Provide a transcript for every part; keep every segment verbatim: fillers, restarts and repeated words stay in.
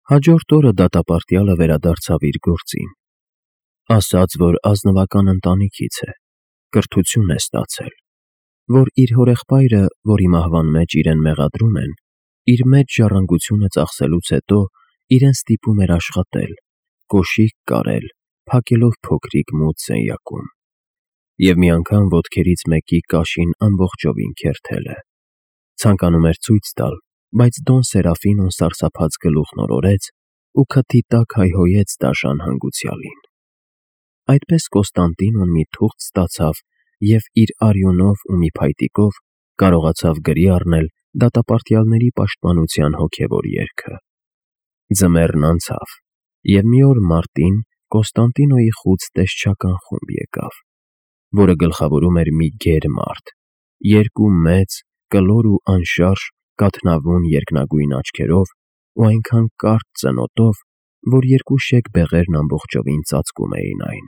Հաջորդ օրը դատապարտյալը վերադարձավ իր գործին, ասաց, որ ազնվական ընտանիքից է, կրթություն է ստացել, որ իր հորեղբայրը, որի մահվան մեջ իրեն մեղադրում են, իր մեծ ժառանգությունը ծախսելուց հետո իրեն ստիպում էր աշխատել, կոշիկ կարել, փակելով փոքրիկ մութ սենյակում, և մի անգամ ոտքերից մեկի կաշին ամբողջովին քերթել է, ցանկանում էր ցույց տալ, բայց Դոն Սերաֆինոն սարսափած գլուխն օրորեց ու քթի տակ հայհոյեց դաժան հանգուցյալին։ Այդպես Կոստանդինոն մի թուղթ ստացավ և իր արյունով ու մի փայտիկով կարողացավ գրի առնել դատապարտյալների պաշտպանության հոգևոր երգը։ Ձմեռն անցավ, և մի օր մարտին Կոստանդինոյի խուց տեսչական խումբ եկավ, որը գլխավորում էր մի գեր մարդ, երկու մեծ, կլոր ու անշարժ կաթնավուն երկնագույն աչքերով ու այնքան կարճ ծնոտով, որ երկու շեկ բեղերն ամբողջովին ծածկում էին այն։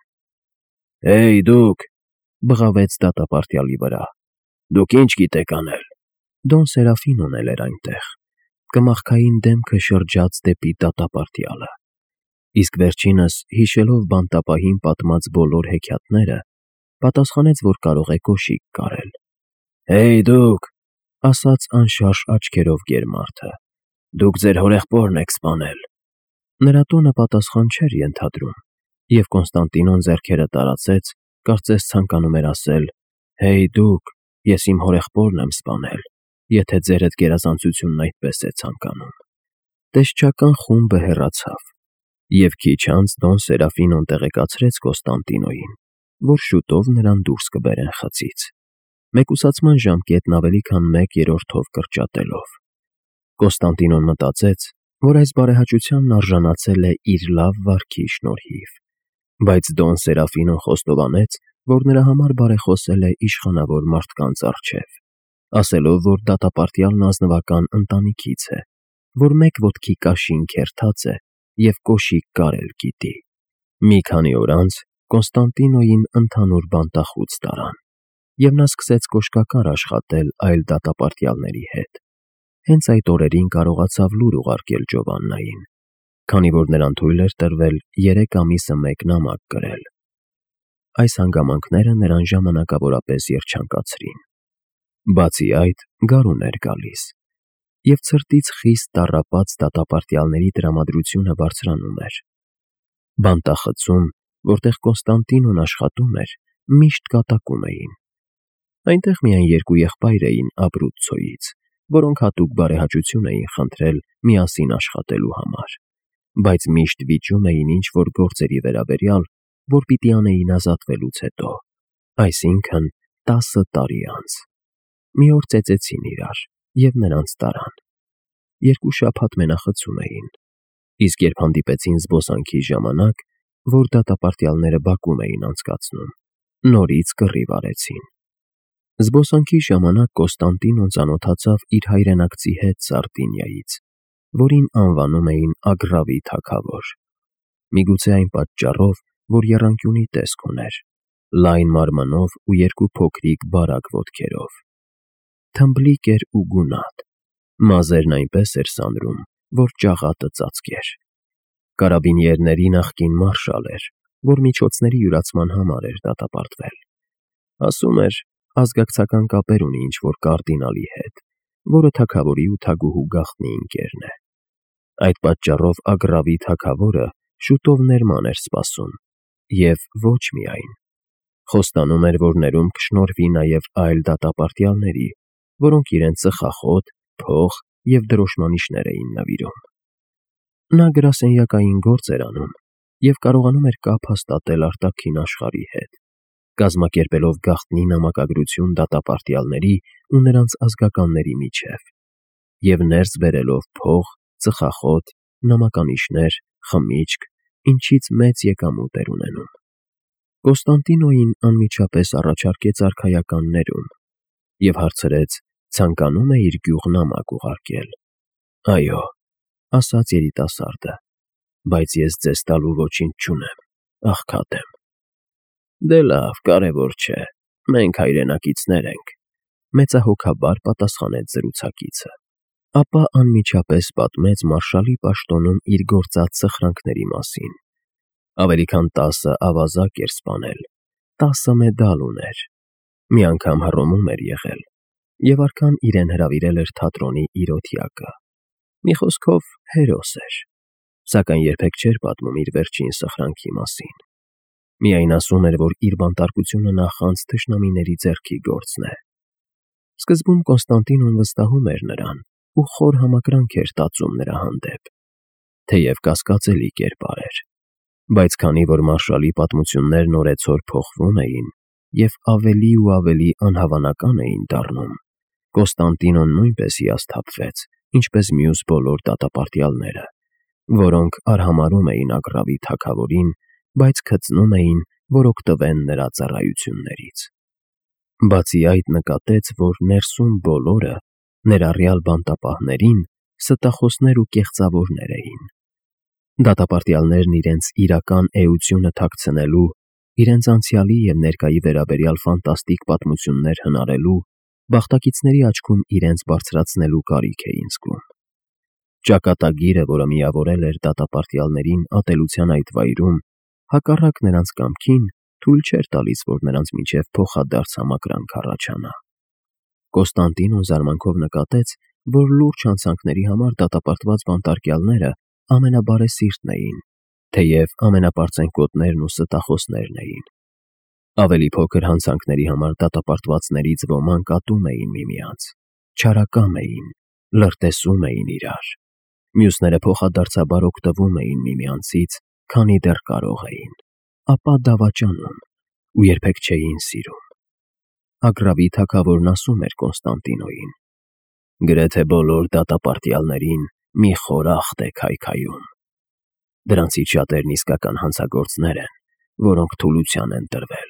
«Հեյ, դուք,» բղավեց դատապարտյալի վրա, «դուք ի՞նչ գիտեք անել»։ Դոն Սերաֆինոն էլ էր այնտեղ, կմախքային դեմքը շրջած դեպի դատապարտյալը, իսկ վերջինս, հիշելով բանտապահին պատմած բոլոր հեքիաթները, պատասխանեց, որ կարող է կոշիկ կարել։ «Հեյ, դուք,» ասաց անշարժ աչքերով գերմարդը, «դուք ձեր հորեղբորն եք սպանել»։ Նրա տոնը պատասխան չէր ենթադրում, և Կոստանդինոն ձեռքերը տարածեց, կարծես ցանկանում էր ասել. «Հեյ, դուք, ես իմ հորեղբորն եմ սպանել, եթե ձերդ գերազանցությունն այդպես է ցանկանում»։ Տեսչական խումբը հեռացավ, և քիչ անց Դոն Սերաֆինոն տեղեկացրեց Կոստանդինոյին, որ շուտով նրան դուրս կբերեն խցից, մեկուսացման ժամկետն ավելի քան մեկ երրորդով կրճատելով։ Կոստանդինոն մտածեց, որ այս բարեհաճությանն արժանացել է իր լավ վարքի շնորհիվ, բայց Դոն Սերաֆինոն խոստովանեց, որ նրա համար բարեխոսել է իշխանավոր մարդկանց առջև, ասելով, որ դատապարտյալն ազնվական ընտանիքից է, որ մեկ ոտքի կաշին քերթած է և կոշիկ կարել գիտի։ Մի քանի օր անց Կոստանդինոյին ընդհանուր բանտախուց տարան, և նա սկսեց կոշկակար աշխատել այլ դատապարտյալների հետ։ Հենց այդ օրերին կարողացավ լուր ուղարկել Ջովաննային, քանի որ նրան թույլ էր տրվել երեք ամիսը մեկ նամակ գրել։ Այս հանգամանքները նրան ժամանակավորապես երջանկացրին։ Բացի այդ, գարուն էր գալիս, և ցրտից խիստ տառապած դատապարտյալների տրամադրությունը բարձրանում էր։ Բանտախցում, որտեղ Կոստանդինոն աշխատում էր, միշտ կատակում էին։ Այնտեղ միայն երկու եղբայր էին Աբրուցցոյից, որոնք հատուկ բարեհաճություն էին խնդրել միասին աշխատելու համար, բայց միշտ վիճում էին ինչ-որ գործերի վերաբերյալ, որ պիտի անեին ազատվելուց հետո, այսինքն՝ տասը տարի անց։ Մի օր ծեծեցին իրար և նրանց տարան։ Երկու շաբաթ մենախցում էին, իսկ երբ հանդիպեցին զբոսանքի ժամանակ, որ դատապարտյալները բակում էին անցկացնում, նորից կռիվ արեցին։ Զբոսանքի ժամանակ Կոստանդինոն ծանոթացավ իր հայրենակցի հետ Սարդինիայից, որին անվանում էին Ագրավի թագավոր։ Միգուցե այն պատճառով, որ եռանկյունի տեսք ուներ, լայն մարմնով ու երկու փոքրիկ բարակ ոտքերով։ Թմբլիկ էր ու գունատ, մազերն այնպես էր սանրում, որ ճաղատը ծածկեր։ Կարաբինիերների նախկին մարշալ էր, որ միջոցների յուրացման համար էր դատապարտվել։ Ասում էր, ազգակցական կապեր ունի ինչ-որ կարդինալի հետ, որը թագավորի ու թագուհու գաղտնի ընկերն է։ Այդ պատճառով Ագրավի թագավորը շուտով ներման էր սպասում, և ոչ միայն։ Խոստանում էր, որ ներում կշնորհվի նաև այլ դատապարտյալների, որոնք իրեն ծխախոտ, փող և դրոշմանիշներ էին նվիրում։ Նա գրասենյակային գործ էր անում և կարողանում էր կապ հաստատել արտաքին աշխարհի հետ, կազմակերպելով գաղտնի նամակագրություն դատապարտյալների ու նրանց ազգականների միջև և ներս բերելով փող, ծխախոտ, նամականիշներ, խմիչք, ինչից մեծ եկամուտ էր ունենում։ Կոստանդինոյին անմիջապես առաջարկեց արքայական ներում և հարցրեց, ցանկանո՞ւմ է իր գյուղ նամակ ուղարկել։ «Այո», ասաց երիտասարդը, «բայց ես ձեզ տալու ոչինչ չունեմ, աղքատ եմ»։ «Դե լավ, կարևոր չէ, մենք հայրենակիցներ ենք», մեծահոգաբար պատասխանեց զրուցակիցը։ ապա անմիջապես պատմեց մարշալի պաշտոնում իր գործած սխրանքների մասին։ Ավելի քան տասը ավազակ էր սպանել, տասը մեդալ ուներ, մի անգամ հռոմում էր եղել, և արքան իրեն հրավիրել էր թատրոնի իր օթյակը։ Մի խոսքով հերոս էր, սակայն երբեք չէր պատմում իր վերջին սխրանքի մասին։ Միայն ասում էր, որ իր բանտարկությունը նախանց թշնամիների ձեռքի գործն է։ Սկզբում Կոնստանտինոն վստահում էր նրան ու խոր համակրանք էր տածում նրա հանդեպ, թեև կասկածելի կերպար էր, բայց քանի որ մարշալի պատմություններն օրեցօր փոխվում էին և ավելի ու ավելի անհավանական էին դառնում, Կոնստանտինոն նույնպես հիասթափվեց, ինչպես մյուս բոլոր դատապարտյալները, որոնք արհամարհում էին Ագռավի թագավորին, բայց քծնում էին, որ օգտվեն նրա ծառայություններից։ Բացի այդ նկատեց, որ ներսում բոլորը, ներառյալ բանտապահներին, ստախոսներ ու կեղծավորներ էին։ Դատապարտյալներն իրենց իրական էությունը թաքցնելու, իրենց անցյալի և ներկայի վերաբերյալ ֆանտաստիկ պատմություններ հնարելու, բախտակիցների աչքում իրենց բարձրացնելու կարիք էին զգում։ Ճակատագիրը, որը միավորել էր դատապարտյալներին ատելության այդ վայրում, հակառակ նրանց կամքին, թույլ չէր տալիս, որ նրանց միջև փոխադարձ համակրանք առաջանա։ Կոնստանտինոն զարմանքով նկատեց, որ լուրջ հանցանքների համար դատապարտված բանտարկյալները ամենաբարեսիրտն էին, թեև ամենապարծենկոտներն ու ստախոսներն էին։ Ավելի փոքր հանցանքների համար դատապարտվածներից ոմանք ատում էին միմյանց, չարակամ էին, լրտեսում էին իրար, մյուսները փոխադարձաբար օգտվում էին միմյանցից, քանի դեռ կարող էին, ապա դավաճանում ու երբեք չէին սիրում։ Ագռավի թագավորն ասում էր Կոնստանտինոյին. «Գրեթե բոլոր դատապարտյալներին մի խորախտ է քայքայում։ Դրանցից շատերն իսկական հանցագործներ են, որոնք թուլության են տրվել։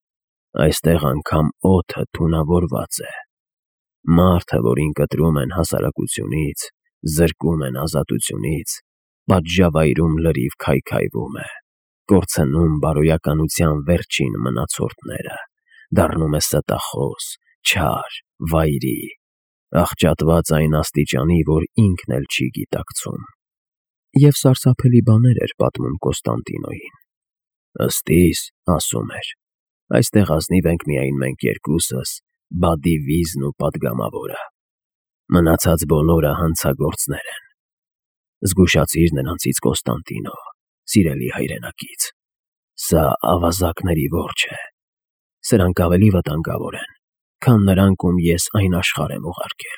Այստեղ անգամ օդը թունավորված է։ Մարդը, որին կտրում են հասարակությունից, զրկում են ազատությունից, պատժավայրում լրիվ քայքայվում է, կորցնում բարոյականության վերջին մնացորդները, դառնում է ստախոս, չար, վայրի, աղճատված այն աստիճանի, որ ինքն էլ չի գիտակցում»։ Եվ սարսափելի բաներ էր պատմում Կոնստանտինոյին։ «Ըստ իս, ասում էր, այստեղ ազնիվ ենք միայն մենք երկուսս, բադիվիզն ու պատգամավորը, մնացած բոլորը հանցագործներ են։ Զգուշացիր նրանցից, Կոնստանտինո, սիրելի հայրենակից, սա ավազակների որջն է, սրանք ավելի վտանգավոր են, քան նրանք, ում ես այն աշխարհ եմ ուղարկել»։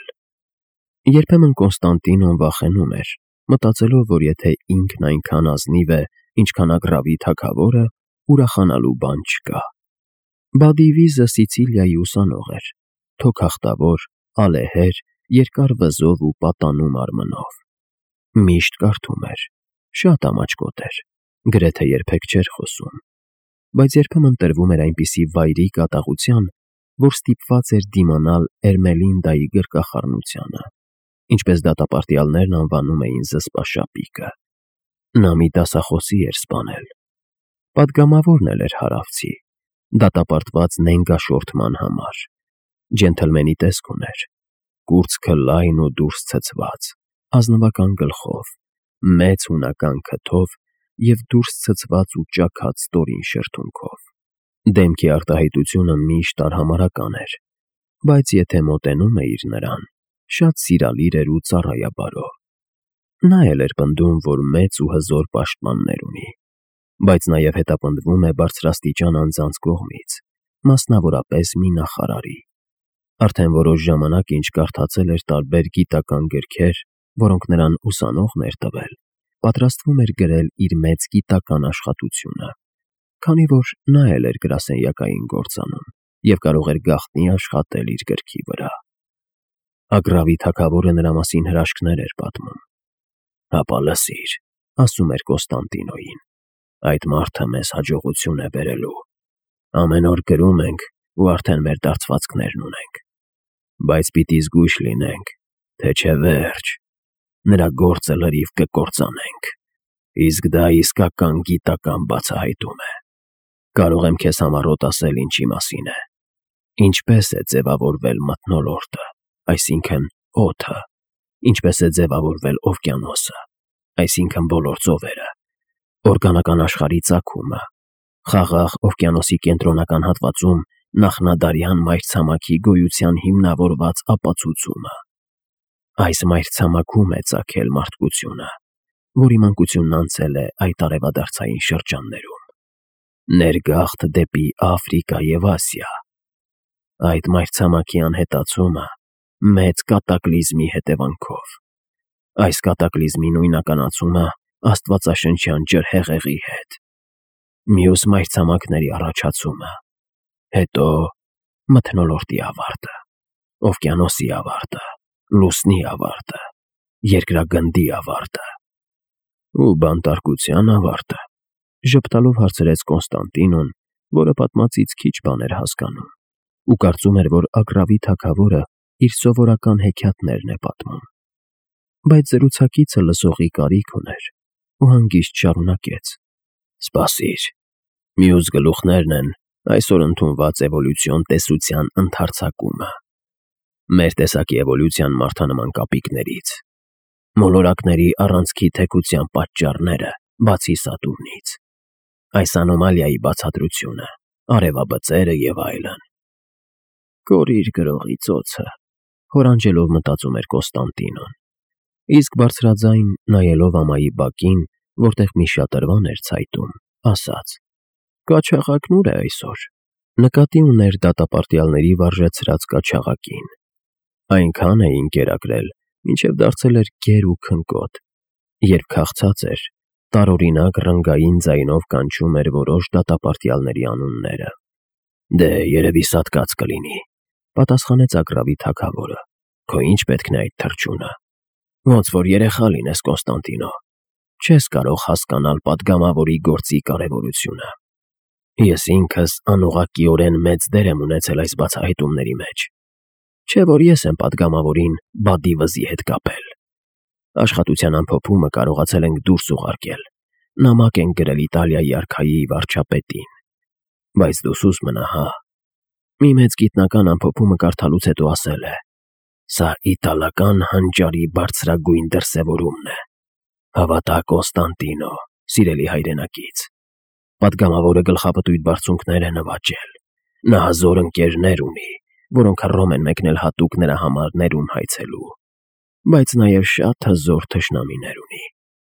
Երբեմն Կոնստանտինոն վախենում էր, մտածելով, որ եթե ինքն այնքան ազնիվ է, ինչքան Ագռավի թագավորը, ուրախանալու բան չկա։ Բադիվիզը Սիցիլիայի ուսանող էր, թոքախտավոր, ալեհեր, երկար վզով ու պատանու մարմնով։ Միշտ կարդում էր, շատ ամաչկոտ էր, գրեթե երբեք չէր խոսում, բայց երբեմն տրվում էր այնպիսի վայրի կատաղության, որ ստիպված էր դիմանալ Էրմելինդայի գրկախառնությանը, ինչպես դատապարտյալներն անվանում էին զսպաշապիկը։ Նա մի դասախոսի էր սպանել։ Պատգամավորն էլ էր հարավցի, դատապարտված նենգաշորթման համար, ջենթլմենի տեսք ուներ, կուրծքը լայն ու դուրս ցցված, ազնվական գլխով, մեծ հունական քթով և դուրս ցցված ու ճաքած ստորին շրթունքով։ Դեմքի արտահայտությունը միշտ արհամարհական էր, բայց եթե մոտենում էիր նրան, շատ սիրալիր էր ու ծառայաբարո։ Նա էլ էր պնդում, որ մեծ ու հզոր պաշտպաններ ունի, բայց նաև հետապնդվում է բարձրաստիճան անձանց կողմից, մասնավորապես մի նախարարի։ Արդեն որոշ ժամանակ ինչ կարդացել էր տարբեր գիտական գրքեր, որոնք նրան ուսանողն էր տվել, պատրաստվում էր գրել իր մեծ գիտական աշխատությունը, քանի որ նա էլ էր գրասենյակային գործ անում և կարող էր գաղտնի աշխատել իր գրքի վրա։ Ագռավի թագավորը նրա մասին հրաշքներ էր պատմում։ «Հապա լսիր», ասում էր Կոնստանտինոյին, «այդ մարդը մեզ հաջողություն է բերելու։ Ամեն օր գրում ենք ու արդեն մեր դարձվածքներն ունենք, բայց պիտի զգույշ լինենք, թե չէ վերջ, նրա գործը լրիվ կկործանենք, իսկ դա իսկական գիտական բացահայտում է։ Կարող եմ քեզ համառոտ ասել ինչի մասին է, ինչպես է ձևավորվել մթնոլորտը, այսինքն՝ օդը, ինչպես է ձևավորվել օվկիանոսը, այսինքն բոլոր ծովերը, օրգանական աշխարհի ծագումը, խաղաղ օվկիանոսի կենտրոնական հատվածում նախնադարյան մայրցամաքի գոյության հիմնավորված ապացուցումը։ Այս մայրցամաքում է ծագել մարդկությունը, որի մանկությունն անցել է այդ արևադարձային շրջաններում, ներգաղթ դեպի Աֆրիկա և Ասիա։ Այդ մայրցամաքի անհետացումը մեծ կատակլիզմի հետևանքով։ Այս կատակլիզմի նույնականացումը աստվածաշնչյան ջրհեղեղի հետ, մյուս մայրցամաքների առաջացումը, հետո մթնոլորտի ավարտը, օվկիանոսի ավարտը, լուսնի ավարտը, երկրագնդի ավարտը ու բանտարկության ավարտը, ժպտալով հարցրեց Կոնստանտինոն, որը պատմածից քիչ բան էր հասկանում ու կարծում էր, որ Ագռավի թագավորը իր սովորական հեքիաթներն է պատմում։ Բայց զրուցակիցը լսողի կարիք ուներ ու հանգիստ շարունակեց. «Սպասիր, մյուս գլուխներն են այսօր ընդունված էվոլյուցիոն տեսության ընդարձակումը։ Մեր տեսակի էվոլյուցիան մարդանման կապիկներից, մոլորակների առանցքի թեքության պատճառները, բացի Սատուրնից, այս անոմալիայի բացատրությունը, արևաբծերը և այլն»։ «Կորիր գրողի ծոցը», հորանջելով մտածում էր Կոնստանտինոն, իսկ բարձրաձայն նայելով ամայի բակին, որտեղ մի շատրվան էր ցայտում, ասաց. «Կաչաղակն ուր է այսօր»։ Նկատի ուներ դատապարտյալների վարժեցրած կաչաղակին։ Այնքան էին կերակրել, մինչև դարձել էր գեր ու քնկոտ։ Երբ քաղցած էր, տարօրինակ ռնգային ձայնով կանչում էր որոշ դատապարտյալների անունները։ «Դե, երևի սատկած կլինի», պատասխանեց Ագռավի թագավորը։ «Քո ինչ պետքն է այդ թռչունը։ Ոնց որ երեխա լինես, Կոնստանտինո, չես կարող հասկանալ պատգամավորի գործի կարևորությունը։ Ես ինքս անուղղակիորեն մեծ դեր եմ ունեցել այս բացահայտումների մեջ, չէ՞ որ ես եմ պատգամավորին բադի վզի հետ կապել։ Աշխատության ամփոփումը կարողացել ենք դուրս ուղարկել, նամակ ենք գրել Իտալիայի արքայի վարչապետին։ Բայց դու սուս մնա, հա։ Մի մեծ գիտնական ամփոփումը կարդալուց հետո ասել է. «Սա իտալական հանճարի բարձրագույն դրսևորումն է»։ Հավատա, Կոնստանտինո, սիրելի հայրենակից, պատգամավորը գլխապտույտ բարձունքներ է նվաճել։ Նա հզոր ընկերներ ունի, որոնք հռոմ են մեկնել հատուկ նրա համար ներում հայցելու, բայց նաև շատ հզոր թշնամիներ ունի։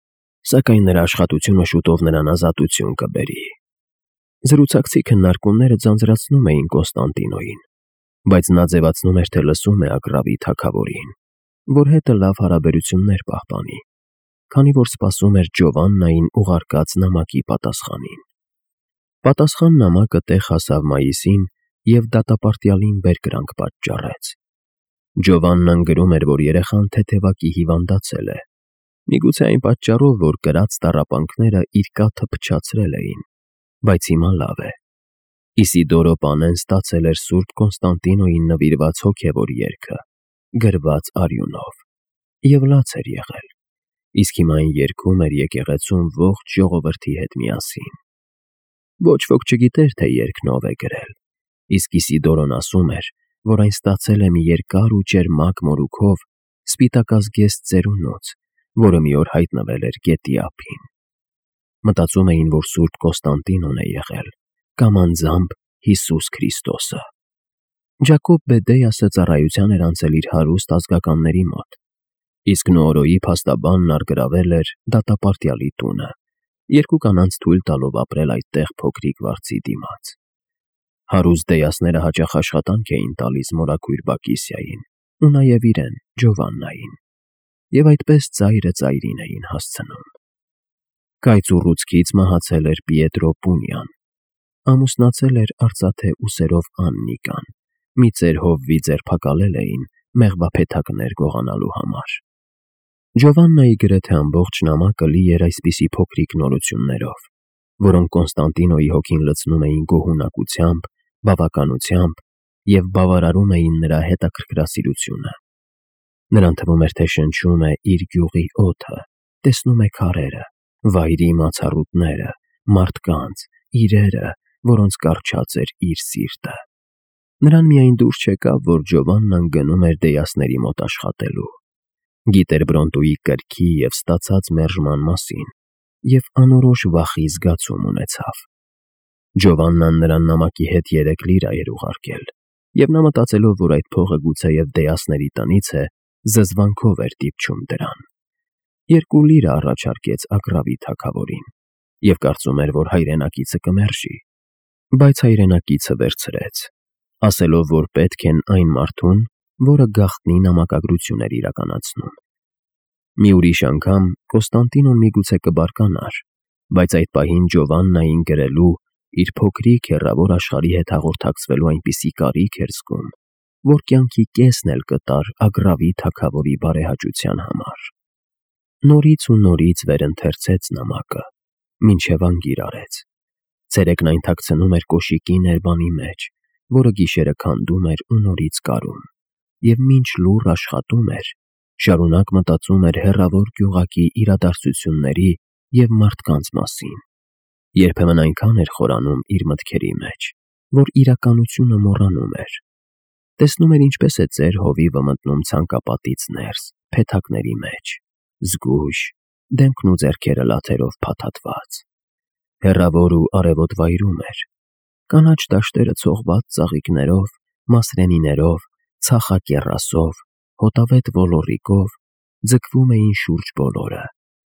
Սակայն նրա աշխատությունը շուտով նրան ազատություն կբերի»։ Զրուցակցի քննարկումները ձանձրացնում էին Կոնստանտինոյին, բայց նա ձևացնում էր, թե լսում է Ագռավի թագավորին, որ հետը լավ հարաբերություններ պահպանի, քանի որ սպասում էր Ջովաննային ուղարկած նամակի պատասխանին։ Պատասխան նամակը տեղ հասավ մայիսին և դատապարտյալին բերկրանք պատճառեց։ Ջովաննան գրում էր, որ երեխան թեթևակի հիվանդացել է, միգուցե այն պատճառով, որ կրած տառապանքները իր կաթը փչացրել էին, բայց հիմա լավ է։ Իսիդորո պանեն ստացել էր Սուրբ Կոնստանտինոյին նվիրված հոգևոր երգը, գրված արյունով, և լաց էր եղել, իսկ հիմա այն երգում էր եկեղեցում ողջ ժողովրդի հետ միասին։ Ոչ ոք չգիտեր, թե երգն ով է գրել, իսկ Իսիդորոն ասում էր, որ այն ստացել է մի երկար ու ճերմակ մորուքով սպիտակազգեստ ծերունոց, որը մի օր հայտնվել էր գետի ափին։ Մտածում էին, որ Սուրբ Կոնստանտինոն է եղել, կամ անձամբ Հիսուս Քրիստոսը։ Ջակոբ Բեդեյասը ծառայության էր անցել իր հարուստ ազգականների մոտ, իսկ Նոորոյի փաստաբանն առգրավել էր դատապարտյալի տունը, երկու կանանց թույլ տալով ապրել այդտեղ փոքրիկ վարձի դիմաց։ Հարուստ դեյասները հաճախ աշխատանք էին տալիս մորաքույր Բակիսիային ու նաև իրեն, Ջովաննային, և այդպես ծայրը ծայրին էին հասցնում։ Կայծ ուռուցքից մահացել էր Պիետրո Պունյան, ամուսնացել էր արծաթե ուսերով Աննիկան, մի ծեր հովվի ձերբակալել էին մեղվափեթակներ գողանալու համար։ Ջովաննայի գրեթե ամբողջ նամակը լի էր այսպիսի փոքրիկ նորություններով, որոնք Կոնստանտինոյի հոգին լցնում էին գոհունակությամբ, բավականությամբ և բավարարում էին նրա հետաքրքրասիրությունը։ Նրան թվում էր, թե շնչում է իր գյուղի օդը, տեսնում է քարերը, վայրի մացառուտները, մարդկանց, իրերը, որոնց կառչած էր իր սիրտը։ Նրան միայն դուր չեկավ, որ Ջովաննան գնում էր դեյասների մոտ աշխատելու։ Գիտեր Բրոնտուի կրքի և ստացած մերժման մասին և անորոշ վախի զգացում ունեցավ։ Ջովաննան նրան նամակի հետ երեք լիրա էր ուղարկել, և նա մտածելով, որ այդ փողը գուցեև Դեասների տնից է, զզվանքով էր դիպչում դրան։ Երկու լիրա առաջարկեց Ագռավի թագավորին և կարծում էր, որ հայրենակիցը կմերժի, բայց հայրենակիցը վերցրեց, ասելով, որ պետք են այն մարդուն, որը գաղտնի նամակագրություն էր իրականացնում։ Մի ուրիշ անգամ Կոստանդինոն միգուցե կբարկանար, բայց այդ պահին Ջովաննային գրելու, իր փոքրիկ հեռավոր աշխարհի հետ հաղորդակցվելու այնպիսի կարիք էր զգում, որ կյանքի կեսն էլ կտար Ագռավի թագավորի բարեհաճության համար։ Նորից ու նորից վերընթերցեց նամակը, մինչև անգիր արեց։ Ցերեկն այն թաքցնում էր կոշիկի ներբանի մեջ, որը գիշերը քանդում էր ու նորից կարում, և մինչ լուռ աշխատում էր, շարունակ մտածում էր հեռավոր գյուղակի իրադարձությունների և մարդկանց մասին։ Երբեմն այնքան էր խորանում իր մտքերի մեջ, որ իրականությունը մոռանում էր։ Տեսնում էր, ինչպես է ծեր հովիվը մտնում ցանկապատից ներս, փեթակների մեջ, զգույշ, դեմքն ու ձեռքերը լաթերով փաթաթված։ Հեռավոր ու արևոտ վայրում էր։ Կանաչ դաշտերը ցողված ծաղիկներով, մասրենիներով, ցախակեռասով, հոտավետ ոլորիկով ձգվում էին շուրջ բոլորը,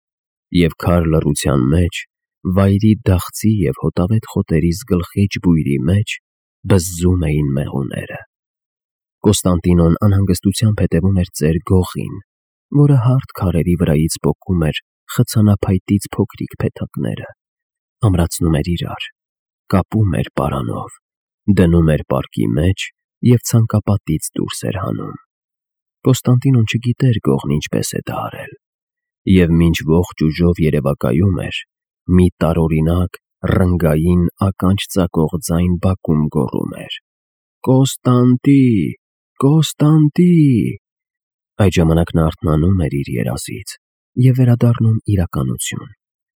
և քար լռության մեջ, վայրի դաղձի և հոտավետ խոտերի զգլխիչ բույրի մեջ բզզում էին մեղուները։ Կոստանդինոն անհանգստությամբ հետևում էր ծեր գողին, որը հարթ քարերի վրայից պոկում էր խցանափայտից փոքրիկ փեթակները, ամրացնում էր իրար, կապում էր պարանով, դնում էր պարկի մեջ և ցանկապատից դուրս էր հանում։ Կոստանդինոն չգիտեր գողն ինչպես է դա արել, և մինչ ողջ ուժով երևակայում էր, մի տարօրինակ, ռնգային, ականջ ծակող ձայն բակում գոռում էր. «Կոստանդի, Կոստանդի»։ Այդ ժամանակ նա արթնանում էր իր երազից և վերադառնում իրականություն։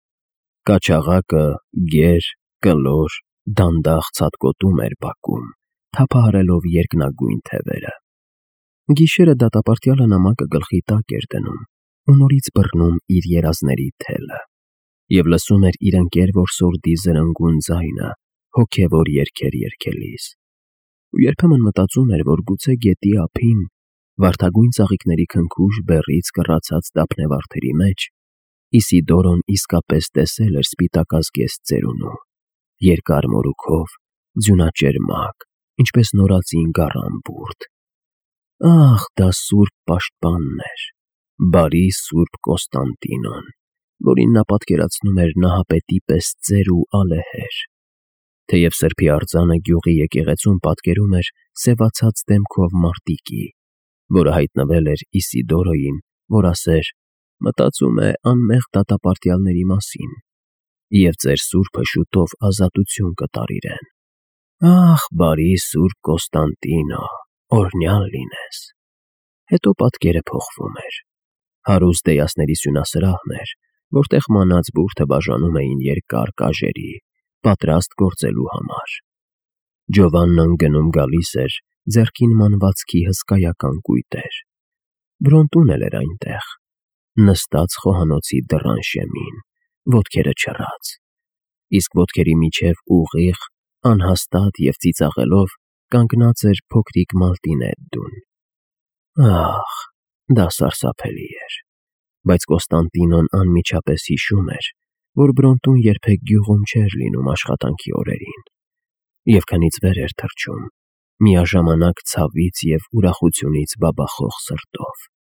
Կաչաղակը գեր, կլոր, դանդաղ ցատկոտում էր բակում, թափահարելով երկնագույն թևերը։ Գիշերը դատապարտյալը նամակը գլխի տակ էր դնում ու նորից բռնում իր երազների թելը, և լսում էր իր ընկեր որսորդի զրնգուն ձայնը հոգևոր երգեր երգելիս։ Ու երբեմն մտածում էր, որ գուցե գետի ափին, վարդագույն ծաղիկների քնքուշ բեռից կռացած դափնեվարդերի մեջ, Իսիդորոն իսկապես տեսել էր սպիտակազգեստ ծերունու, երկար մորուքով, ձյունաճերմակ, ինչպես նորածին գառան բուրդ։ Ահ, դա սուրբ պաշտպանն էր, բարի սուրբ Կոստանդինոն, որին նա պատկերացնում էր նահապետի պես ծեր ու ալեհեր։ Թեև սրբի արձանը գյուղի եկեղեցում պատկերում էր սևացած դեմքով մարտիկի, որը հայտնվել էր Իսիդորոյին, որ ասեր. «Մտածում է անմեղ դատապարտյալների մասին, և ծեր սուրբը շուտով ազատություն կտար իրեն։ Ահ, բարի սուրբ Կոստանդինո, օրհնյալ լինես»։ Հետո պատկերը փոխվում էր։ Հարուստ Դեյասների սյունասրահն էր, որտեղ մանած բուրդը բաժանում էին երկար կաժերի, պատրաստ գործելու համար։ Ջովաննան գնում֊գալիս էր, ձեռքին մանվածքի հսկայական կույտեր։ Բրոնտուն էլ էր այնտեղ, նստած խոհանոցի դռան շեմին, ոտքերը չռած, իսկ ոտքերի միջև ուղիղ, անհաստատ և ծիծաղելով կանգնած էր փոքրիկ Մալտինեդդուն։ Ահ, դա սարսափելի էր։ Բայց Կոստանդինոն անմիջապես հիշում էր, որ Բրոնտուն երբեք գյուղում չէր լինում աշխատանքի օրերին, և քնից վեր էր թռչում, միաժամանակ ցավից և ուրախությունից բաբախող սրտով։